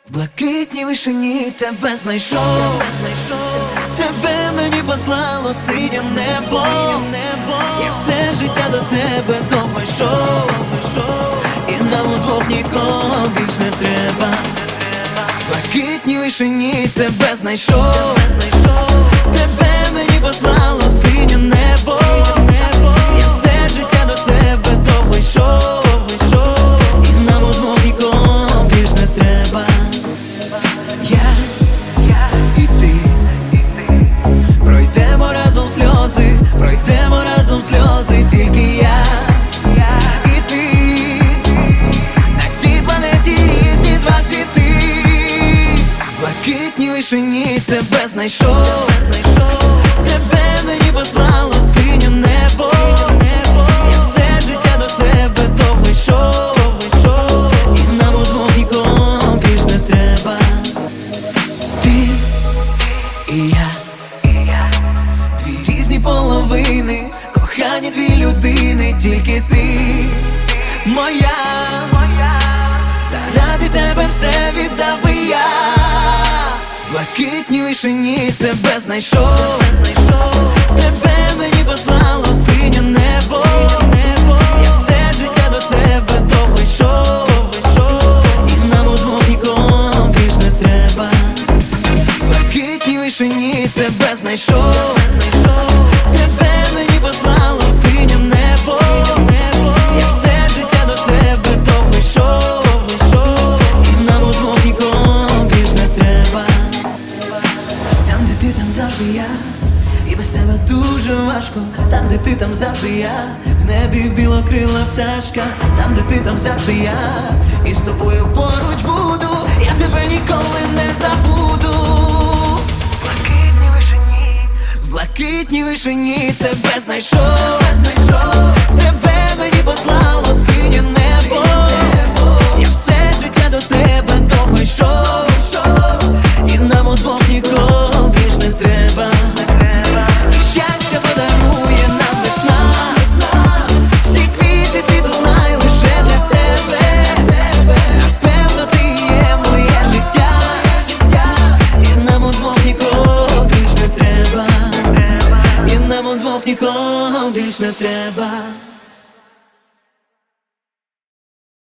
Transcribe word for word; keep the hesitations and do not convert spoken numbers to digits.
В блакитній вишині тебе знайшов, тебе мені послало синє небо. Я все життя до тебе довго йшов, і нам удвох нікого більш не треба. В блакитній вишині тебе знайшов, тебе мені послало синє небо. Я все життя до тебе довго йшов, і нам удвох нікого більш не треба. Я і ти пройдемо разом сльози, пройдемо разом сльози, тільки я і ти. На цій планеті різні два світи. В блакитній вишині тебе знайшов, тебе мені послало синє небо. Я все життя до тебе довго йшов, і нам удвох нікого більш не треба. Ти і я, дві різні половини, кохані дві людини, тільки ти моя. Заради тебе все віддав би я. В блакитній вишині тебе знайшов, тебе мені послало синє небо. Я все життя до тебе довго йшов, і нам удвох нікого більш не треба. В блакитній вишині тебе знайшов, тебе мені послало синє небо. Я все життя до тебе довго йшов, і нам удвох нікого більш не треба. Там, де ти, там завжди я, і без тебе дуже важко. Там, де ти, там завжди я, в небі білокрила пташка. Там, де ти, там завжди я, і з тобою поруч буду. Я тебе ніколи не забуду. В блакитній вишині, В блакитній вишині тебе знайшов, тебе мені послало синє небо. Я все життя до тебе довго йшов, і нам удвох нікого більш не треба. І щастя подарує нам весна, всі квіти світу знай лише для тебе. Напевно, ти є моє життя, і нам удвох нікого більш не треба. І нам удвох нікого більш не треба.